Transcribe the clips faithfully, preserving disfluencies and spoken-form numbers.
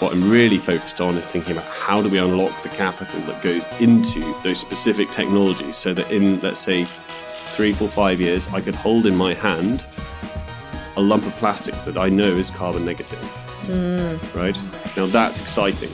what I'm really focused on is thinking about how do we unlock the capital that goes into those specific technologies so that in, let's say, three, four, five years, I could hold in my hand a lump of plastic that I know is carbon negative. Mm. Right? Now that's exciting.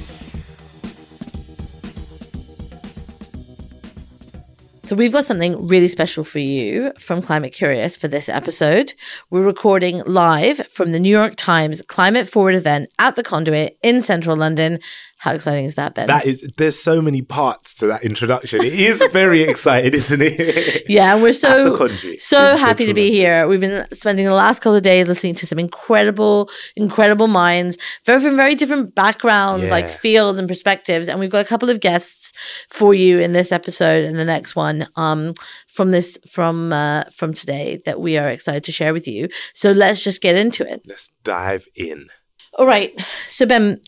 So we've got something really special for you from Climate Curious for this episode. We're recording live from the New York Times Climate Forward event at the Conduit in central London. How exciting is that, Ben? That is, there's so many parts to that introduction. It is very exciting, isn't it? Yeah, and we're so, Conduit, so happy to be here. We've been spending the last couple of days listening to some incredible, incredible minds, very from very different backgrounds, Yeah. like fields and perspectives. And we've got a couple of guests for you in this episode and the next one um, from this from uh, from today that we are excited to share with you. So let's just get into it. Let's dive in. All right. So Ben,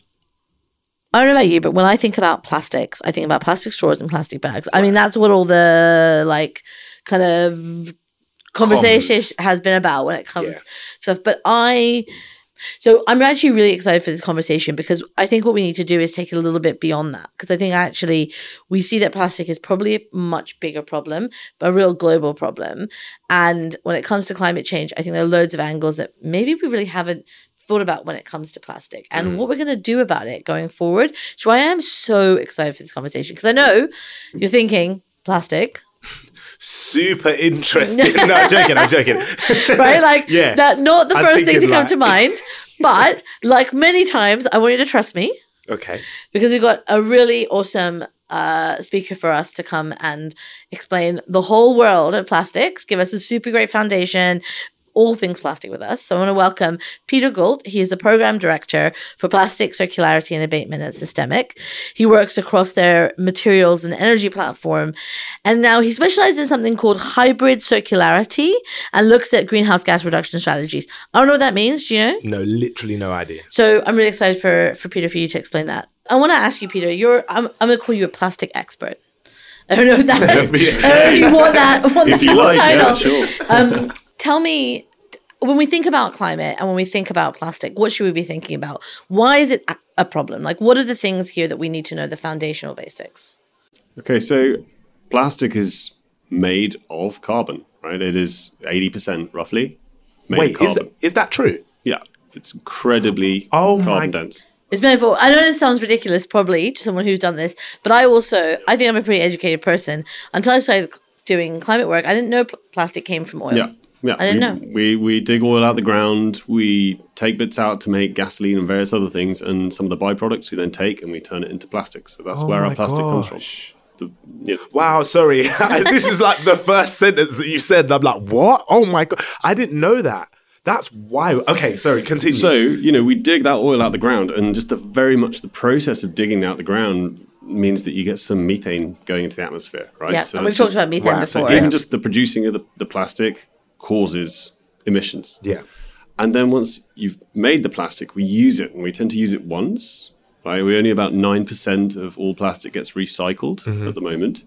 I don't know about you, but when I think about plastics, I think about plastic straws and plastic bags. I mean, that's what all the like kind of conversation Comms. has been about when it comes Yeah. to stuff. But I, so I'm actually really excited for this conversation because I think what we need to do is take it a little bit beyond that. Because I think actually we see that plastic is probably a much bigger problem, but a real global problem. And when it comes to climate change, I think there are loads of angles that maybe we really haven't thought about when it comes to plastic and mm. what we're going to do about it going forward. So I am so excited for this conversation because I know you're thinking plastic. Super interesting. No, I'm joking, I'm joking. Right? Like, yeah. that, not the I'm first thing to come like... to mind. But like many times, I want you to trust me. Okay. Because we've got a really awesome uh, speaker for us to come and explain the whole world of plastics, give us a super great foundation, all things plastic with us. So I want to welcome Peter Gault. He is the Program Director for Plastic Circularity and Abatement at Systemic. He works across their materials and energy platform. And now he specializes in something called hybrid circularity and looks at greenhouse gas reduction strategies. I don't know what that means. Do you know? No, literally no idea. So I'm really excited for, for Peter, for you to explain that. I want to ask you, Peter, you're, I'm, I'm going to call you a plastic expert. I don't know if that, I don't know if you want that, want if that you like, title. yeah, sure. Um, Tell me, when we think about climate and when we think about plastic, what should we be thinking about? Why is it a problem? Like, what are the things here that we need to know, the foundational basics? Okay, so plastic is made of carbon, right? It is eighty percent roughly made Wait, of carbon. Is, that, is that true? Yeah, it's incredibly oh carbon my... dense. It's metaphor. I know this sounds ridiculous probably to someone who's done this, but I also, I think I'm a pretty educated person. Until I started doing climate work, I didn't know pl- plastic came from oil. Yeah. Yeah, I didn't we, know. We we dig oil out the ground. We take bits out to make gasoline and various other things, and some of the byproducts we then take and we turn it into plastic. So that's oh where our plastic gosh. comes from. The, you know. Wow, sorry. This is like the first sentence that you said, and I'm like, what? Oh my God. I didn't know that. That's wild. Okay, sorry, continue. So, you know, we dig that oil out the ground, and just the very much the process of digging out the ground means that you get some methane going into the atmosphere, right? Yeah, so and we've it's talked just, about methane wow, before. So even just the producing of the, the plastic causes emissions. Yeah. And then once you've made the plastic, we use it, and we tend to use it once, right? We only about nine percent of all plastic gets recycled mm-hmm. at the moment.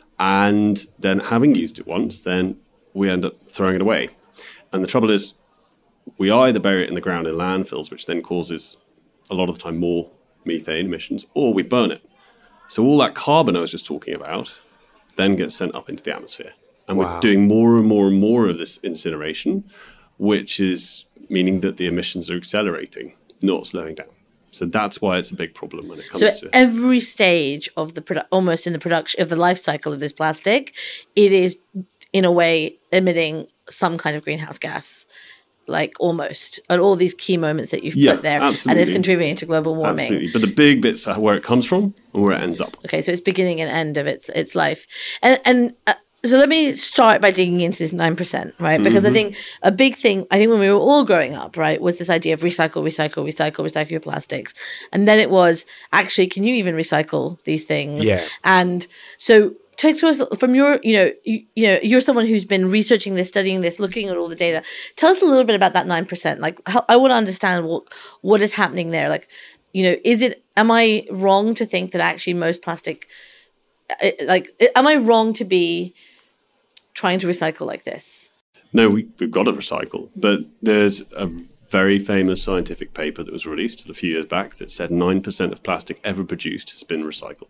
And then having used it once, then we end up throwing it away. And the trouble is, we either bury it in the ground in landfills, which then causes a lot of the time more methane emissions, or we burn it. So all that carbon I was just talking about then gets sent up into the atmosphere. And wow. we're doing more and more and more of this incineration, which is meaning that the emissions are accelerating, not slowing down. So that's why it's a big problem when it comes so to... every stage of the produ- almost in the production of the life cycle of this plastic, it is in a way emitting some kind of greenhouse gas, like almost at all these key moments that you've yeah, put there, absolutely. and it's contributing to global warming. Absolutely, but the big bits are where it comes from and where it ends up. Okay, so it's beginning and end of its its life, and and. Uh, So let me start by digging into this nine percent, right? Because mm-hmm. I think a big thing, I think when we were all growing up, right, was this idea of recycle, recycle, recycle, recycle your plastics. And then it was, actually, can you even recycle these things? Yeah. And so take to us from your, you know, you, you know, you're someone who's been researching this, studying this, looking at all the data. Tell us a little bit about that nine percent. Like, how, I want to understand what what is happening there. Like, you know, is it, am I wrong to think that actually most plastic, like, am I wrong to be trying to recycle like this? No, we, we've got to recycle, but there's a very famous scientific paper that was released a few years back that said nine percent of plastic ever produced has been recycled.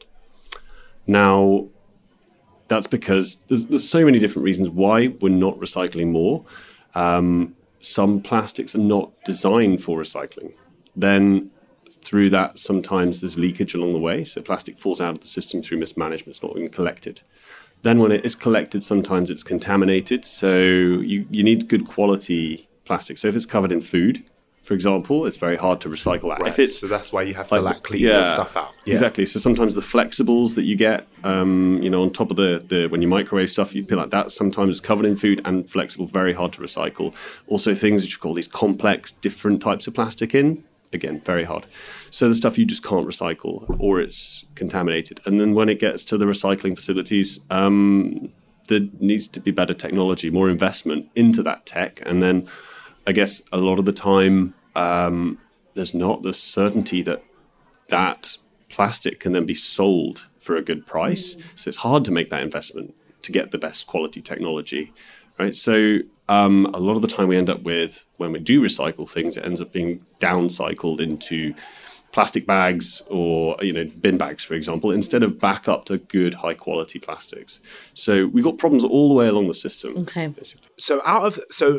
Now, that's because there's, there's so many different reasons why we're not recycling more. Um, some plastics are not designed for recycling. Then through that, sometimes there's leakage along the way. So plastic falls out of the system through mismanagement. It's not being collected. Then when it is collected, sometimes it's contaminated. So you, you need good quality plastic. So if it's covered in food, for example, it's very hard to recycle that. Right. If it's so that's why you have to like, like clean yeah, the stuff out. Yeah. Exactly. So sometimes the flexibles that you get, um, you know, on top of the, the when you microwave stuff, you feel like that sometimes is covered in food and flexible, very hard to recycle. Also things which you call these complex, different types of plastic in, again, very hard. So the stuff you just can't recycle or it's contaminated. And then when it gets to the recycling facilities, um, there needs to be better technology, more investment into that tech. And then I guess a lot of the time, um, there's not the certainty that that plastic can then be sold for a good price. Mm. So it's hard to make that investment to get the best quality technology, right? So um, a lot of the time we end up with, when we do recycle things, it ends up being downcycled into plastic bags or, you know, bin bags, for example, instead of back up to good high quality plastics. So we've got problems all the way along the system. Okay. Basically. So out of, so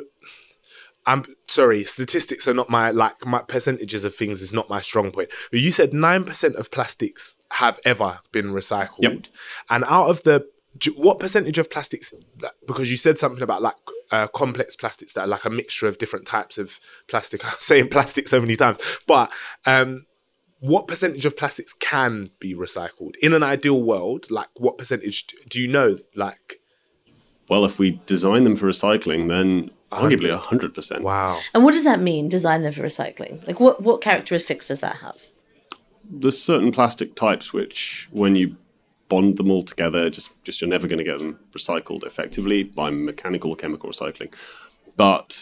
I'm sorry, statistics are not my, like my percentages of things is not my strong point. But you said nine percent of plastics have ever been recycled. Yep. And out of the, what percentage of plastics, because you said something about like uh, complex plastics that are like a mixture of different types of plastic. I'm saying plastic so many times, but um, what percentage of plastics can be recycled in an ideal world? Like what percentage do you know? Like, well, if we design them for recycling, then arguably one hundred percent. Wow. And what does that mean, design them for recycling? Like what, what characteristics does that have? There's certain plastic types which, when you bond them all together, just, just you're never going to get them recycled effectively by mechanical or chemical recycling. But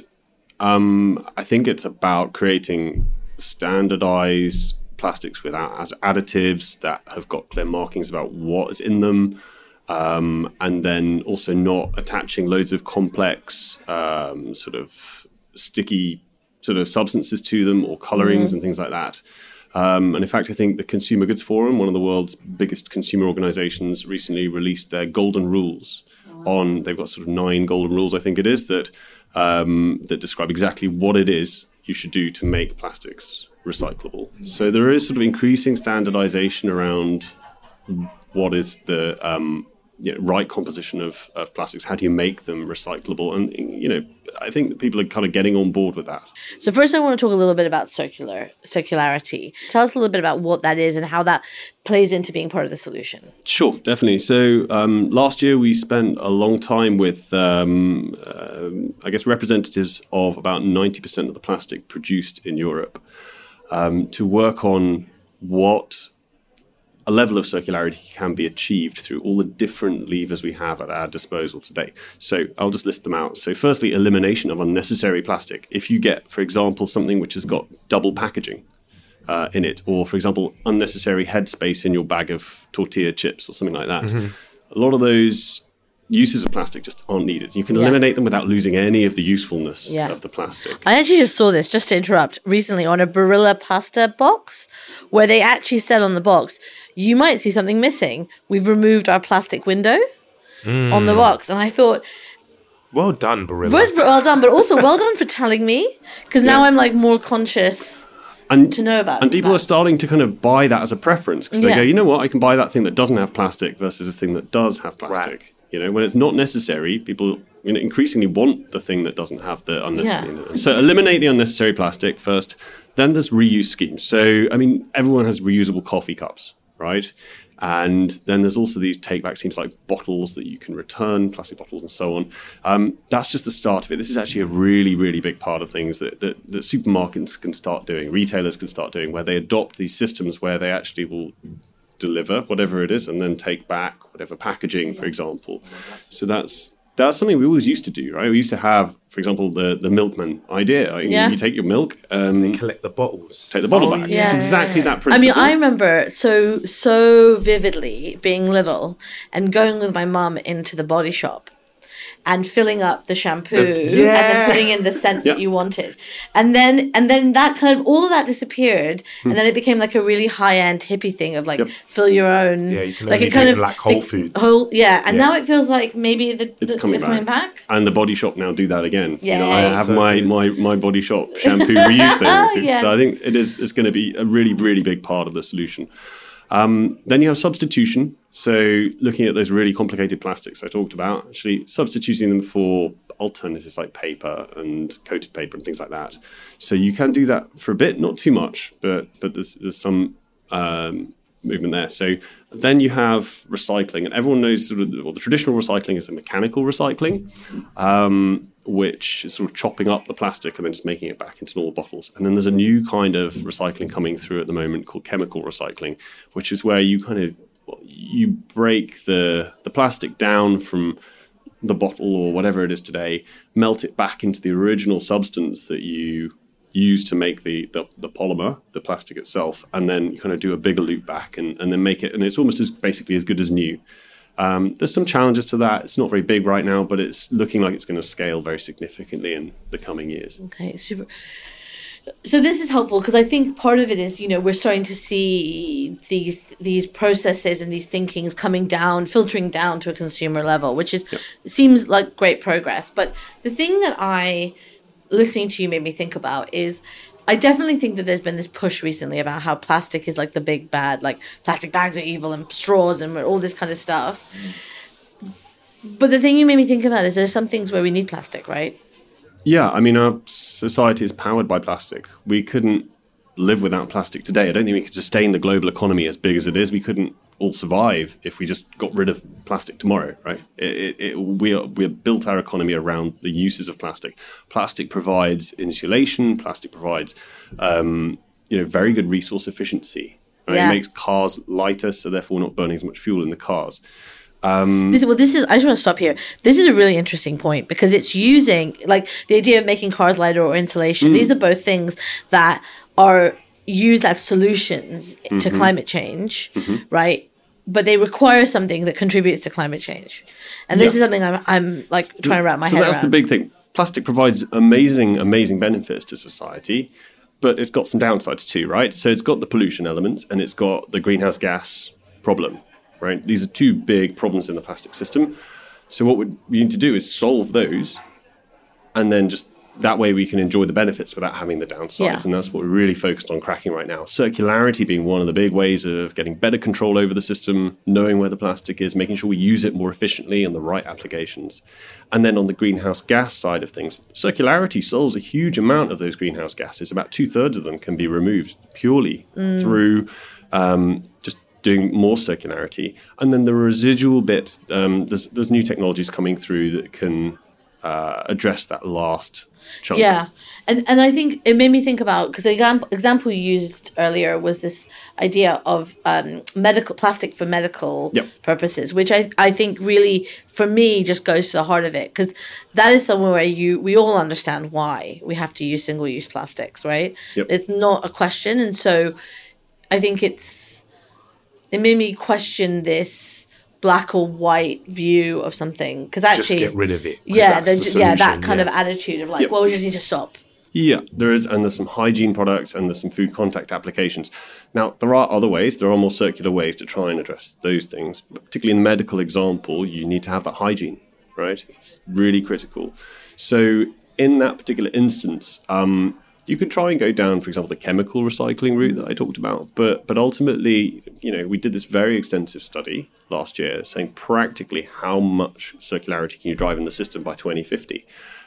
um, I think it's about creating standardized plastics without as additives that have got clear markings about what is in them. Um, and then also not attaching loads of complex um, sort of sticky sort of substances to them or colorings mm. and things like that. Um, and in fact, I think the Consumer Goods Forum, one of the world's biggest consumer organizations, recently released their golden rules oh. on, they've got sort of nine golden rules, I think it is, that um, that describe exactly what it is you should do to make plastics recyclable. Mm. So there is sort of increasing standardization around what is the um, you know, right composition of, of plastics. How do you make them recyclable? And, you know, I think that people are kind of getting on board with that. So first I want to talk a little bit about circular circularity. Tell us a little bit about what that is and how that plays into being part of the solution. Sure, definitely. So um, last year we spent a long time with, um, uh, I guess, representatives of about ninety percent of the plastic produced in Europe um, to work on what a level of circularity can be achieved through all the different levers we have at our disposal today. So I'll just list them out. So firstly, elimination of unnecessary plastic. If you get, for example, something which has got double packaging uh, in it, or for example, unnecessary headspace in your bag of tortilla chips or something like that, mm-hmm. a lot of those uses of plastic just aren't needed. You can yeah. eliminate them without losing any of the usefulness yeah. of the plastic. I actually just saw this, just to interrupt, recently on a Barilla pasta box, where they actually said on the box, you might see something missing. We've removed our plastic window mm. on the box. And I thought, well done, Barilla. Well, well done, but also well done for telling me, because now yeah. I'm like more conscious and, to know about and it. And people that. are starting to kind of buy that as a preference, because yeah. they go, you know what, I can buy that thing that doesn't have plastic versus a thing that does have plastic. Right. You know, when it's not necessary, people you know, increasingly want the thing that doesn't have the unnecessary. Yeah. So eliminate the unnecessary plastic first. Then there's reuse schemes. So, I mean, everyone has reusable coffee cups, right? And then there's also these take-back schemes like bottles that you can return, plastic bottles and so on. Um, that's just the start of it. This is actually a really, really big part of things that, that, that supermarkets can start doing, retailers can start doing, where they adopt these systems where they actually will deliver whatever it is and then take back whatever packaging, for example. So that's that's something we always used to do, right? We used to have, for example, the the milkman idea. Yeah. You take your milk and they collect the bottles. Take the bottle oh, back. Yeah, it's exactly yeah, yeah. that principle. I mean, I remember so so vividly being little and going with my mum into the body shop and filling up the shampoo The- and yeah. then putting in the scent Yeah. that you wanted. And then and then that kind of all of that disappeared and then it became like a really high end hippie thing of like Yep. fill your own Yeah, you can like only it kind do it of in, like, Whole be- Foods. Whole, yeah, and Yeah. now it feels like maybe the, It's the coming, they're back. coming back. And the Body Shop now do that again. You know, I Yay. have So my, good. my, my Body Shop shampoo reuse things. Yes. So I think it is it's going to be a really, really big part of the solution. Um, then you have substitution. So looking at those really complicated plastics I talked about, actually substituting them for alternatives like paper and coated paper and things like that. So you can do that for a bit, not too much, but but there's there's some um, movement there. So then you have recycling, and everyone knows sort of the, well, the traditional recycling is the mechanical recycling, um, which is sort of chopping up the plastic and then just making it back into normal bottles. And then there's a new kind of recycling coming through at the moment called chemical recycling, which is where you kind of you break the the plastic down from the bottle or whatever it is today, melt it back into the original substance that you use to make the, the, the polymer, the plastic itself, and then you kind of do a bigger loop back and, and then make it, and it's almost as basically as good as new. Um, there's some challenges to that. It's not very big right now, but it's looking like it's going to scale very significantly in the coming years. Okay, super. So this is helpful because I think part of it is, you know, we're starting to see these these processes and these thinkings coming down, filtering down to a consumer level, which is seems like great progress. But the thing that I, listening to you, made me think about is I definitely think that there's been this push recently about how plastic is like the big bad, like plastic bags are evil and straws and all this kind of stuff. But the thing you made me think about is there's some things where we need plastic, right? Yeah, I mean, our society is powered by plastic. We couldn't live without plastic today. I don't think we could sustain the global economy as big as it is. We couldn't all survive if we just got rid of plastic tomorrow, right? It, it, it, we are, we have built our economy around the uses of plastic. Plastic provides insulation. Plastic provides, um, you know, very good resource efficiency. Right? Yeah. It makes cars lighter, so therefore we're not burning as much fuel in the cars. This, well, this is. I just want to stop here. This is a really interesting point because it's using like the idea of making cars lighter or insulation. These are both things that are used as solutions to climate change, right? But they require something that contributes to climate change, and this Yeah. is something I'm, I'm like trying to wrap my so head that's around. the big thing. Plastic provides amazing, amazing benefits to society, but it's got some downsides too, right? So it's got the pollution element and it's got the greenhouse gas problem, right? These are two big problems in the plastic system. So what we need to do is solve those, and then just that way we can enjoy the benefits without having the downsides. Yeah. And that's what we're really focused on cracking right now. Circularity being one of the big ways of getting better control over the system, knowing where the plastic is, making sure we use it more efficiently in the right applications. And then on the greenhouse gas side of things, circularity solves a huge amount of those greenhouse gases. About two thirds of them can be removed purely through um, just doing more circularity. And then the residual bit, um, there's, there's new technologies coming through that can uh, address that last chunk. Yeah, and and I think it made me think about because the example example you used earlier was this idea of um, medical plastic for medical Yep. purposes, which I, I think really for me just goes to the heart of it because that is somewhere where you we all understand why we have to use single use plastics, right? Yep. It's not a question, and so I think it's it made me question this black or white view of something because Just actually get rid of it. 'cause yeah, that's the, the yeah, that solution, kind yeah. of attitude of like, Yep. well, we just need to stop. Yeah, there is, and there's some hygiene products and there's some food contact applications. Now, there are other ways, there are more circular ways to try and address those things. But particularly in the medical example, you need to have that hygiene, right? It's really critical. So in that particular instance, um, you could try and go down, for example, the chemical recycling route that I talked about. But but ultimately, you know, we did this very extensive study last year saying practically how much circularity can you drive in the system by twenty fifty.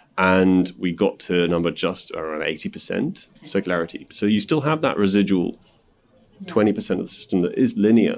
And we got to a number just around eighty percent circularity. So you still have that residual twenty percent of the system that is linear.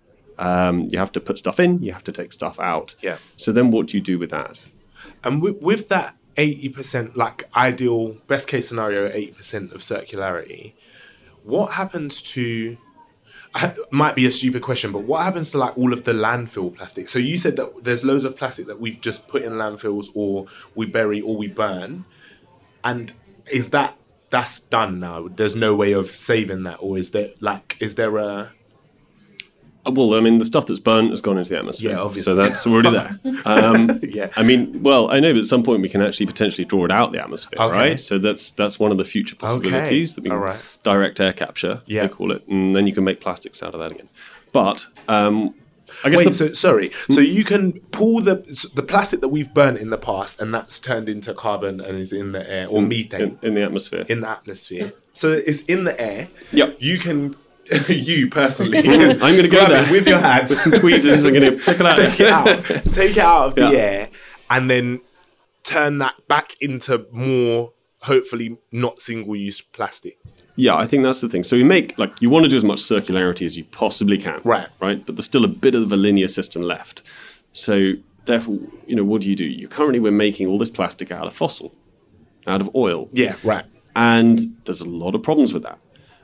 Um, you have to put stuff in, you have to take stuff out. Yeah. So then what do you do with that? And with, with that eighty percent, like ideal, best case scenario, eighty percent of circularity, what happens to, might be a stupid question, but what happens to like all of the landfill plastic? So you said that there's loads of plastic that we've just put in landfills or we bury or we burn. And is that, that's done now? There's no way of saving that? Or is there like, is there a, Well, I mean, the stuff that's burnt has gone into the atmosphere. Yeah, obviously. So that's already there. Um, Yeah. I mean, well, I know that at some point we can actually potentially draw it out the atmosphere, Okay. right? So that's that's one of the future possibilities. That we can All right. direct air capture, Yeah. they call it, and then you can make plastics out of that again. But um, I guess Wait, the, so sorry. So you can pull the the plastic that we've burnt in the past, and that's turned into carbon and is in the air, or methane in, in the atmosphere. in the atmosphere. So it's in the air. Yep. You can, you personally, can I'm going to go grab there it with your hands, with some tweezers. I'm going to pick it out. take it out, take it out of the Yeah. air, and then turn that back into more, hopefully not single-use plastic. Yeah, I think that's the thing. So we make, like, you want to do as much circularity as you possibly can. Right. Right? But there's still a bit of a linear system left. So therefore, you know, what do you do? You currently, we're making all this plastic out of fossil, out of oil. Yeah, right. And there's a lot of problems with that.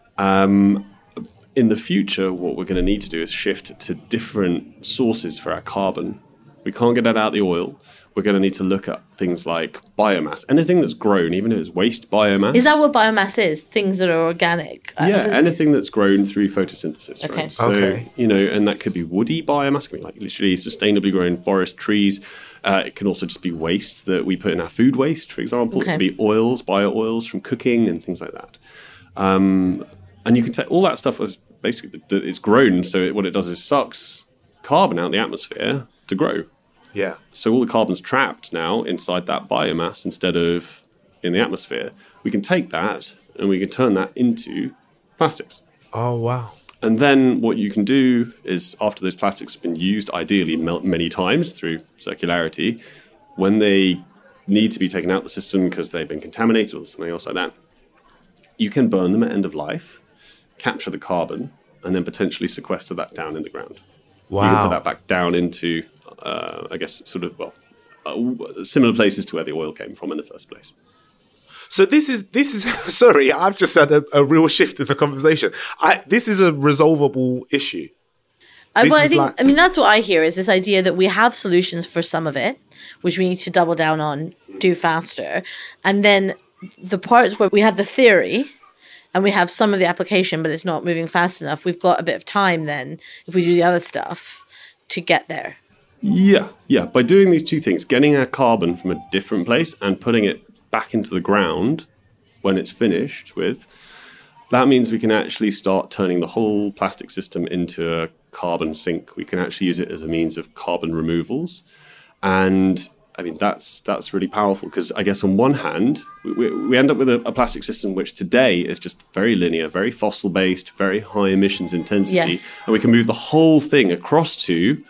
Um, in the future, what we're going to need to do is shift to different sources for our carbon. We can't get it out of the oil. We're going to need to look at things like biomass. Anything that's grown, even if it's waste biomass. Is that what biomass is? Things that are organic? I- Yeah, anything that's grown through photosynthesis, Okay. right? So, Okay. you know, and that could be woody biomass, it could be like literally sustainably grown forest trees. Uh, it can also just be waste that we put in our food waste, for example. Okay. It could be oils, bio oils from cooking and things like that. Um, and you can take all that stuff as basically, the, the, it's grown, so it, what it does is sucks carbon out of the atmosphere to grow. Yeah. So all the carbon's trapped now inside that biomass instead of in the atmosphere. We can take that and we can turn that into plastics. Oh, wow. And then what you can do is, after those plastics have been used, ideally mel- many times through circularity, when they need to be taken out of the system because they've been contaminated or something else like that, you can burn them at end of life, capture the carbon, and then potentially sequester that down in the ground. Wow. You can put that back down into, uh, I guess, sort of, well, uh, similar places to where the oil came from in the first place. So this is this is sorry, I've just had a, a real shift in the conversation. I this is a resolvable issue. I, This well, I is think, like- I mean, that's what I hear is this idea that we have solutions for some of it, which we need to double down on, do faster. And then the parts where we have the theory and we have some of the application, but it's not moving fast enough, we've got a bit of time then, if we do the other stuff, to get there. Yeah, yeah. By doing these two things, getting our carbon from a different place and putting it back into the ground when it's finished with, that means we can actually start turning the whole plastic system into a carbon sink. We can actually use it as a means of carbon removals. And I mean, that's that's really powerful because I guess on one hand, we, we, we end up with a, a plastic system which today is just very linear, very fossil-based, very high emissions intensity. Yes. And we can move the whole thing across to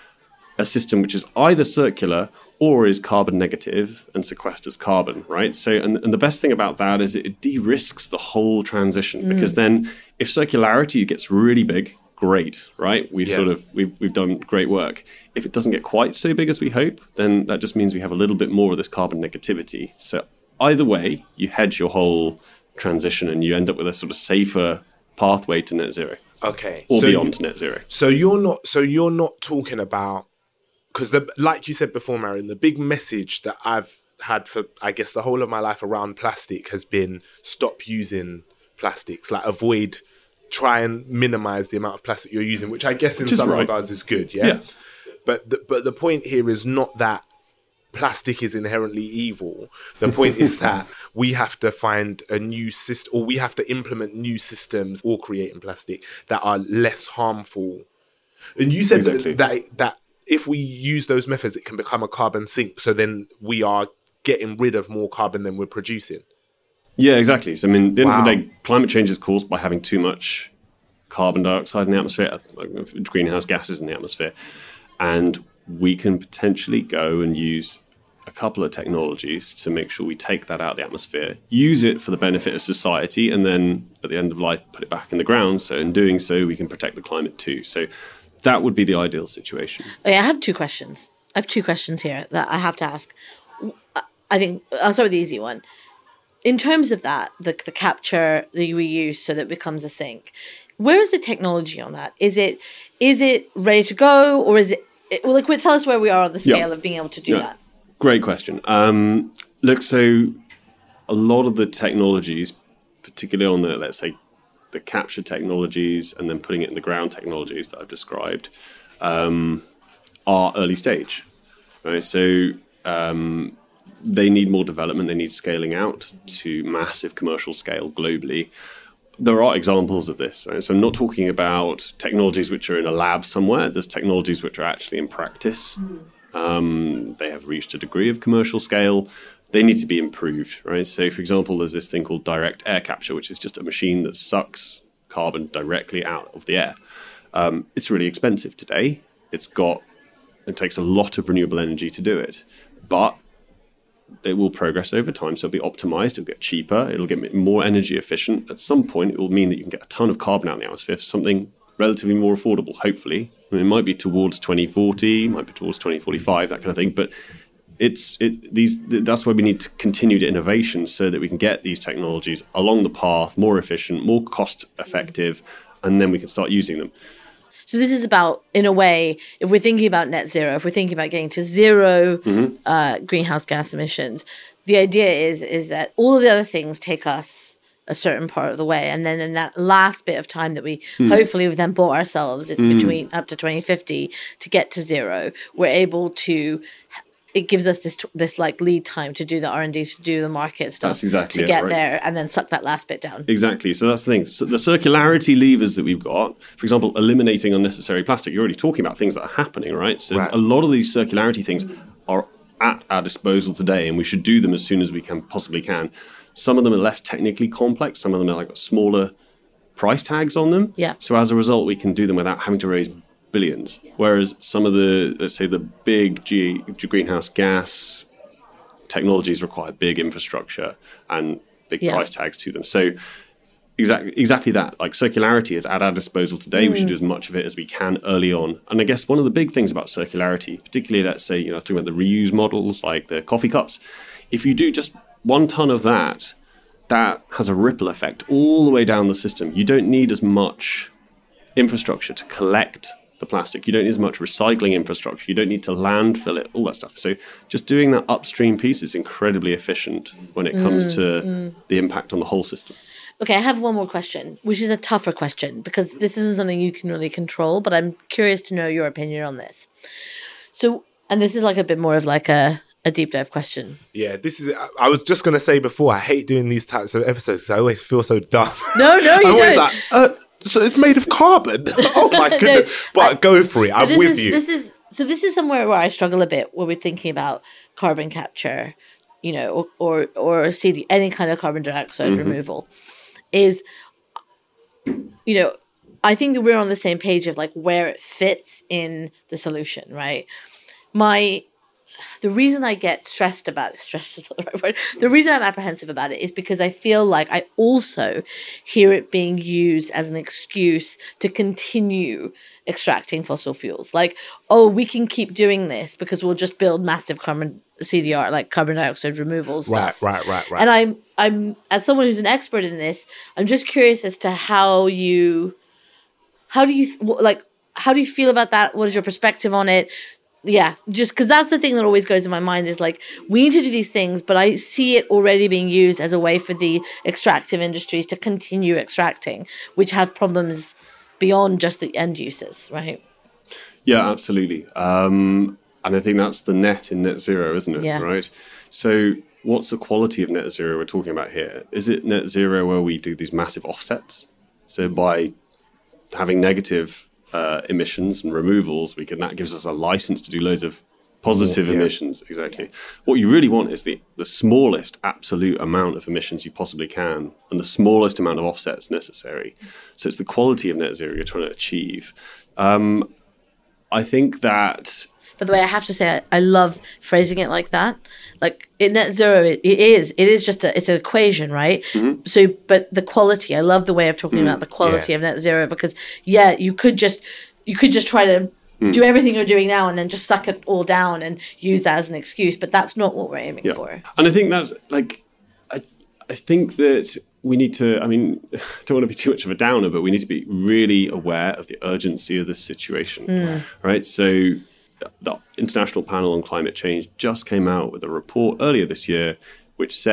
a system which is either circular or is carbon negative and sequesters carbon, right? So, and, and the best thing about that is it de-risks the whole transition because then if circularity gets really big, great, right? We Yeah. sort of, we've, we've done great work. If it doesn't get quite so big as we hope, then that just means we have a little bit more of this carbon negativity. So either way, you hedge your whole transition and you end up with a sort of safer pathway to net zero Okay. or so beyond you- net zero. So you're not so you're not talking about, because like you said before, Marion, the big message that I've had for I guess the whole of my life around plastic has been stop using plastics, like avoid, try and minimize the amount of plastic you're using, which I guess in Which is some right. regards is good, yeah. Yeah. But the, but the point here is not that plastic is inherently evil. The point is that we have to find a new system, or we have to implement new systems or create in plastic that are less harmful. And you said Exactly. that, that that if we use those methods, it can become a carbon sink. So then we are getting rid of more carbon than we're producing. Yeah, exactly. So, I mean, at the end of Wow. the day, climate change is caused by having too much carbon dioxide in the atmosphere, like greenhouse gases in the atmosphere. And we can potentially go and use a couple of technologies to make sure we take that out of the atmosphere, use it for the benefit of society, and then at the end of life, put it back in the ground. So in doing so, we can protect the climate too. So that would be the ideal situation. Okay, I have two questions. I have two questions here that I have to ask. I think I'll start with the easy one. In terms of that, the the capture, the reuse, so that it becomes a sink. Where is the technology on that? Is it is it ready to go, or is it? it well, like, tell us where we are on the scale Yeah. of being able to do Yeah. that. Great question. Um, look, so a lot of the technologies, particularly on the, let's say, the capture technologies and then putting it in the ground technologies that I've described um, are early stage, right? So um, they need more development. They need scaling out to massive commercial scale globally. There are examples of this, right? So I'm not talking about technologies which are in a lab somewhere. There's technologies which are actually in practice. Mm. Um, they have reached a degree of commercial scale. They need to be improved, right? So, for example, there's this thing called direct air capture, which is just a machine that sucks carbon directly out of the air. Um, it's really expensive today. It's got, it takes a lot of renewable energy to do it, but it will progress over time. So it'll be optimized, it'll get cheaper, it'll get more energy efficient. At some point, it will mean that you can get a ton of carbon out in the atmosphere for something relatively more affordable, hopefully. I mean, it might be towards twenty forty, might be towards twenty forty-five, that kind of thing. But it's it these that's why we need to continue to innovation so that we can get these technologies along the path, more efficient, more cost effective, and then we can start using them. So this is about, in a way, if we're thinking about net zero, if we're thinking about getting to zero mm-hmm. uh, greenhouse gas emissions, the idea is is that all of the other things take us a certain part of the way, and then in that last bit of time that we mm. hopefully we've then bought ourselves in mm. between up to twenty fifty to get to zero, we're able to. It gives us this this like lead time to do the R and D, to do the market stuff, that's exactly to it, get right? there, and then suck that last bit down. Exactly. So that's the thing. So the circularity levers that we've got, for example, eliminating unnecessary plastic. You're already talking about things that are happening, right? So right. a lot of these circularity things are at our disposal today, and we should do them as soon as we can possibly can. Some of them are less technically complex. Some of them are like smaller price tags on them. Yeah. So as a result, we can do them without having to raise billions. Whereas some of the, let's say, the big G, greenhouse gas technologies require big infrastructure and big yeah. price tags to them. So exactly, exactly that. Like circularity is at our disposal today. Mm. We should do as much of it as we can early on. And I guess one of the big things about circularity, particularly, let's say, you know, I was talking about the reuse models, like the coffee cups. If you do just one ton of that, that has a ripple effect all the way down the system. You don't need as much infrastructure to collect the plastic. You don't need as much recycling infrastructure. You don't need to landfill it, all that stuff. So just doing that upstream piece is incredibly efficient when it comes mm, to mm. the impact on the whole system. Okay, I have one more question, which is a tougher question because this isn't something you can really control, but I'm curious to know your opinion on this. So, and this is like a bit more of like a a deep dive question. Yeah, this is, I was just going to say before, I hate doing these types of episodes because I always feel so dumb. No, no, you I'm always don't. like, uh, so it's made of carbon. Oh my goodness. No, but I, go for it. So I'm with is, you. This is So this is somewhere where I struggle a bit when we're thinking about carbon capture, you know, or, or, or C D, any kind of carbon dioxide mm-hmm. removal, is, you know, I think that we're on the same page of like where it fits in the solution, right? My... The reason I get stressed about it, stressed is not the right word, the reason I'm apprehensive about it is because I feel like I also hear it being used as an excuse to continue extracting fossil fuels. Like, oh, we can keep doing this because we'll just build massive carbon C D R, like carbon dioxide removal stuff. Right, right, right, right. And I'm, I'm, as someone who's an expert in this, I'm just curious as to how you, how do you, like, how do you feel about that? What is your perspective on it? Yeah, just because that's the thing that always goes in my mind is like, we need to do these things, but I see it already being used as a way for the extractive industries to continue extracting, which have problems beyond just the end users, right? Yeah, absolutely. Um, and I think that's the net in net zero, isn't it? Yeah. Right. So what's the quality of net zero we're talking about here? Is it net zero where we do these massive offsets? So by having negative Uh, emissions and removals, we can that gives us a license to do loads of positive yeah. emissions. Exactly. What you really want is the the smallest absolute amount of emissions you possibly can, and the smallest amount of offsets necessary. So it's the quality of net zero you're trying to achieve. Um, I think that. By the way, I have to say I, I love phrasing it like that. Like in net zero, it, it is it is just a it's an equation, right? Mm-hmm. So, but the quality, I love the way of talking mm, about the quality yeah. of net zero because yeah, you could just you could just try to mm. do everything you're doing now and then just suck it all down and use that as an excuse, but that's not what we're aiming yeah. for. And I think that's like I I think that we need to. I mean, I don't want to be too much of a downer, but we need to be really aware of the urgency of this situation, mm. right? So. The International Panel on Climate Change just came out with a report earlier this year which said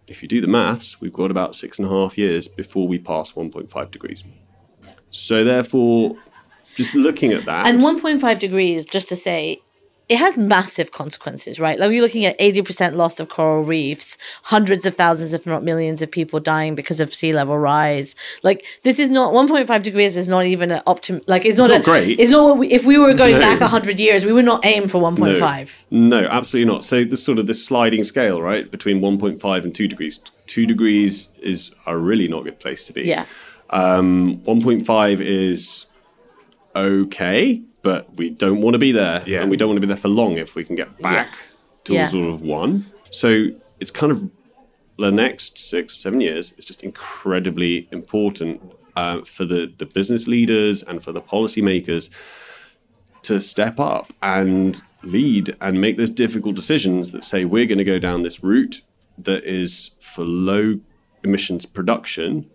if you do the maths, we've got about six and a half years before we pass one point five degrees. So therefore, just looking at that. And one point five degrees, just to say, it has massive consequences, right? Like, you're looking at eighty percent loss of coral reefs, hundreds of thousands, if not millions of people dying because of sea level rise. Like, this is not, one point five degrees is not even an optimum, like, it's not, it's not a, great. It's not what we, if we were going No. back one hundred years, we would not aim for one point five. No, no, absolutely not. So this sort of this sliding scale, right, between one point five and two degrees. Two degrees is a really not good place to be. Yeah. Um, one point five is okay, but we don't want to be there. Yeah. And we don't want to be there for long if we can get back Yeah. to Yeah. sort of one. So it's kind of the next six, seven years is just incredibly important uh, for the, the business leaders and for the policymakers to step up and lead and make those difficult decisions that say we're going to go down this route that is for low emissions production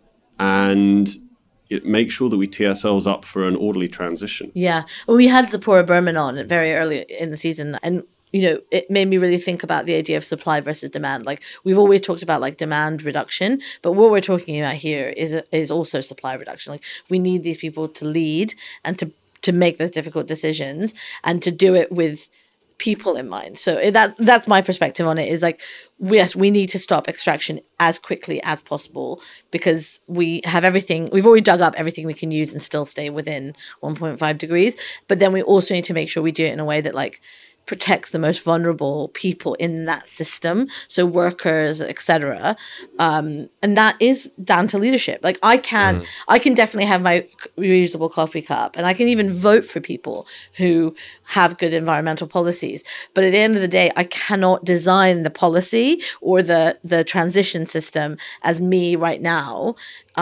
and it, make sure that we tee ourselves up for an orderly transition. Yeah. Well, we had Zipporah Berman on very early in the season, and you know, it made me really think about the idea of supply versus demand. Like, we've always talked about like demand reduction, but what we're talking about here is is also supply reduction. Like, we need these people to lead and to to make those difficult decisions and to do it with people in mind. So it, that that's my perspective on it, is like, yes, we need to stop extraction as quickly as possible because we have everything, we've already dug up everything we can use and still stay within one point five degrees. But then we also need to make sure we do it in a way that like protects the most vulnerable people in that system, so workers, et cetera. Um, and that is down to leadership. Like, I can, mm. I can definitely have my reusable coffee cup, and I can even vote for people who have good environmental policies. But at the end of the day, I cannot design the policy or the the transition system as me right now.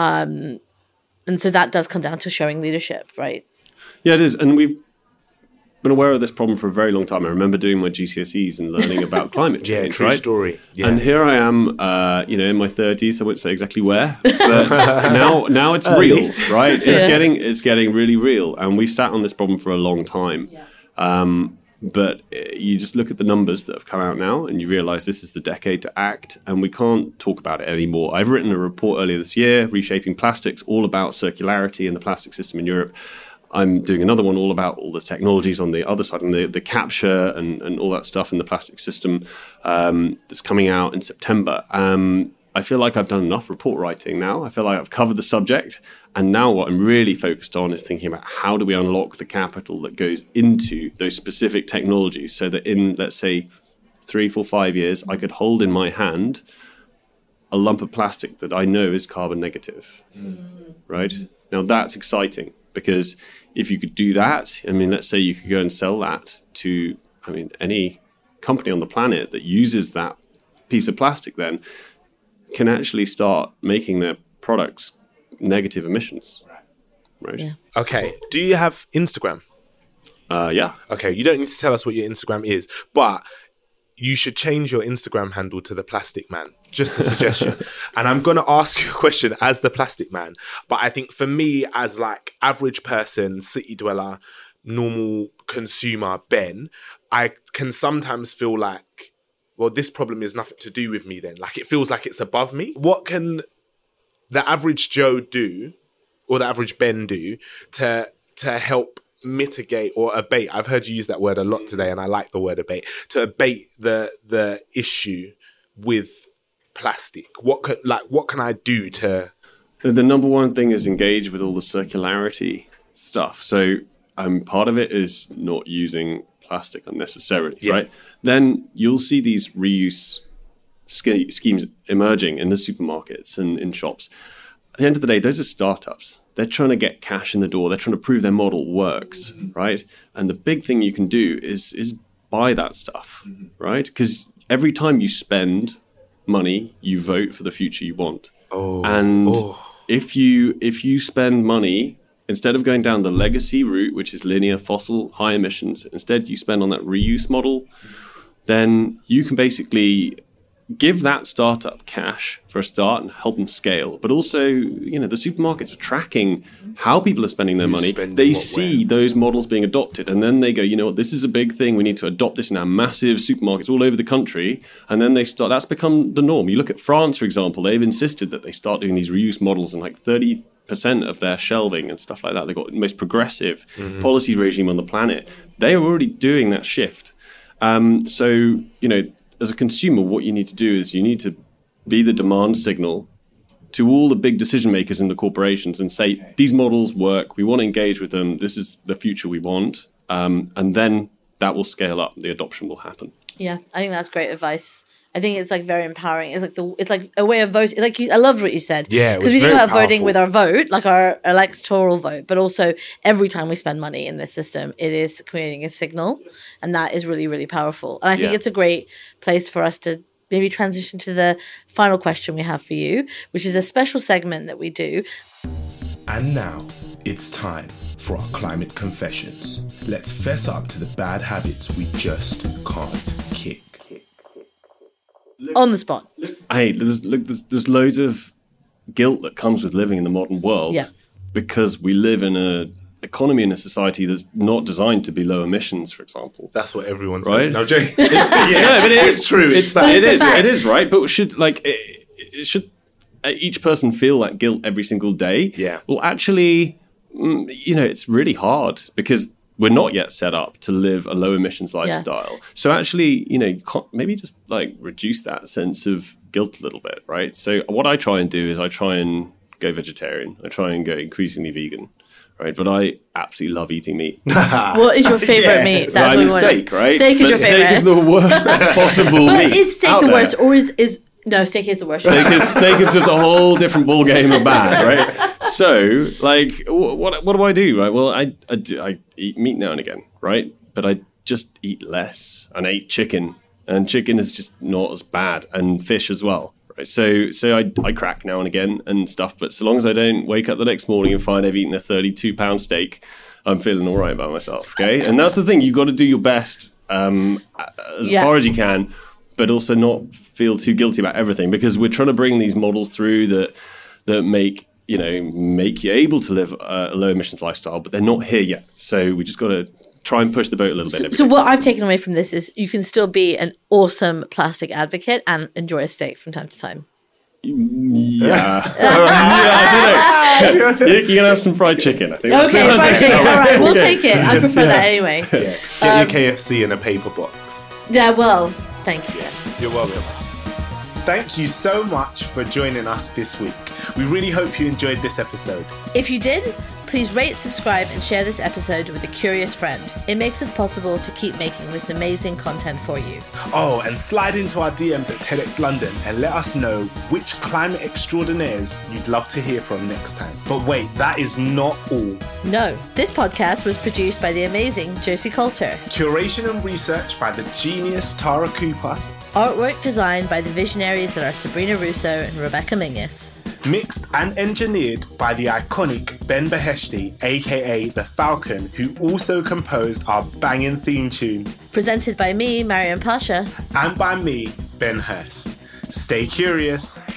Um, and so that does come down to showing leadership, right? Yeah, it is, and we've been aware of this problem for a very long time. I remember doing my G C S Es and learning about climate change. Yeah, true right? story. Yeah. And here I am, uh, you know, in my thirties. I won't say exactly where, but now, now it's real, right? It's Yeah. getting, it's getting really real, and we've sat on this problem for a long time. Yeah. Um, but you just look at the numbers that have come out now, and you realise this is the decade to act, and we can't talk about it anymore. I've written a report earlier this year, Reshaping Plastics, all about circularity in the plastic system in Europe. I'm doing another one all about all the technologies on the other side and the, the capture and, and all that stuff in the plastic system um, that's coming out in September. Um, I feel like I've done enough report writing now. I feel like I've covered the subject. And now what I'm really focused on is thinking about how do we unlock the capital that goes into those specific technologies so that in, let's say, three, four, five years, I could hold in my hand a lump of plastic that I know is carbon negative, mm. right? Now that's exciting. Because if you could do that, I mean, let's say you could go and sell that to, I mean, any company on the planet that uses that piece of plastic then can actually start making their products negative emissions. Right? Yeah. Okay. Do you have Instagram? Uh, yeah. Okay. You don't need to tell us what your Instagram is, but you should change your Instagram handle to The Plastic Man. Just a suggestion. And I'm going to ask you a question as The Plastic Man. But I think for me, as like average person, city dweller, normal consumer, Ben, I can sometimes feel like, well, this problem is nothing to do with me then. Like, it feels like it's above me. What can the average Joe do, or the average Ben do, to to help mitigate or abate? I've heard you use that word a lot today, and I like the word abate. To abate the the issue with plastic. What can, like what can I do to? The number one thing is engage with all the circularity stuff. So um, part of it is not using plastic unnecessarily, yeah. right? Then you'll see these reuse sch- schemes emerging in the supermarkets and in shops. At the end of the day, those are startups. They're trying to get cash in the door. They're trying to prove their model works, mm-hmm. right? And the big thing you can do is is buy that stuff, mm-hmm. right? Because every time you spend money, you vote for the future you want. Oh. And oh. if you if you spend money, instead of going down the legacy route, which is linear, fossil, high emissions, instead you spend on that reuse model, then you can basically give that startup cash for a start and help them scale. But also, you know, the supermarkets are tracking how people are spending their Who's money. spending They what see where. those models being adopted, and then they go, you know what, this is a big thing. We need to adopt this in our massive supermarkets all over the country. And then they start, that's become the norm. You look at France, for example, they've insisted that they start doing these reuse models in like thirty percent of their shelving and stuff like that. They've got the most progressive Mm-hmm. policy regime on the planet. They are already doing that shift. Um, so, you know, as a consumer, what you need to do is you need to be the demand signal to all the big decision makers in the corporations and say, these models work, we want to engage with them, this is the future we want, um, and then that will scale up, the adoption will happen. Yeah, I think that's great advice. I think it's like very empowering. It's like the it's like a way of voting. Like you, I loved what you said. Yeah, it because was we think very about voting powerful. with our vote, like our electoral vote, but also every time we spend money in this system, it is creating a signal, and that is really really powerful. And I think Yeah. it's a great place for us to maybe transition to the final question we have for you, which is a special segment that we do. And now it's time for our climate confessions. Let's fess up to the bad habits we just can't kick. On the spot. Hey, there's, look, there's, there's loads of guilt that comes with living in the modern world Yeah. because we live in a economy in a society that's not designed to be low emissions, for example. That's what everyone Right? says. No, I'm joking. It's, yeah, but it is It's true. It's, It's that. it is. fact. It is right. But should like it, it should uh, each person feel that guilt every single day? Yeah. Well, actually, mm, you know, it's really hard because we're not yet set up to live a low emissions lifestyle. So actually, you know, you can't, maybe just like reduce that sense of guilt a little bit, right? So what I try and do is I try and go vegetarian. I try and go increasingly vegan. Right, but I absolutely love eating meat. What is your favorite Yeah. meat? So I what we mean, wanna- steak, right? Steak is but your steak favorite. is the worst possible But meat. is steak out the there. worst, or is is no steak is the worst? Steak is steak is just a whole different ball game of bad, right? So, like, wh- what what do I do, right? Well, I I, do, I eat meat now and again, right? But I just eat less, and I eat chicken, and chicken is just not as bad, and fish as well. Right? So, so I I crack now and again and stuff, but so long as I don't wake up the next morning and find I've eaten a thirty-two pound steak, I'm feeling all right about myself. Okay, and that's the thing. You've got to do your best um, as Yeah. far as you can, but also not feel too guilty about everything because we're trying to bring these models through that that make you know make you able to live a low emissions lifestyle, but they're not here yet. So we just got to try and push the boat a little bit. So, every so day. what I've taken away from this is you can still be an awesome plastic advocate and enjoy a steak from time to time. Yeah, yeah, I do know. you, you can have some fried chicken. I think. that's Okay, the- fried chicken. All right, we'll take it. I prefer that anyway. Get Um, your K F C in a paper box. Yeah, well, thank you. You're welcome. Thank you so much for joining us this week. We really hope you enjoyed this episode. If you did, please rate, subscribe, and share this episode with a curious friend. It makes us possible to keep making this amazing content for you. Oh, and slide into our D Ms at TEDx London and let us know which climate extraordinaires you'd love to hear from next time. But wait, that is not all. No, this podcast was produced by the amazing Josie Coulter. Curation and research by the genius Tara Cooper. Artwork designed by the visionaries that are Sabrina Russo and Rebecca Mingus. Mixed and engineered by the iconic Ben Beheshti, aka The Falcon, who also composed our banging theme tune. Presented by me, Mariam Pasha. And by me, Ben Hurst. Stay curious.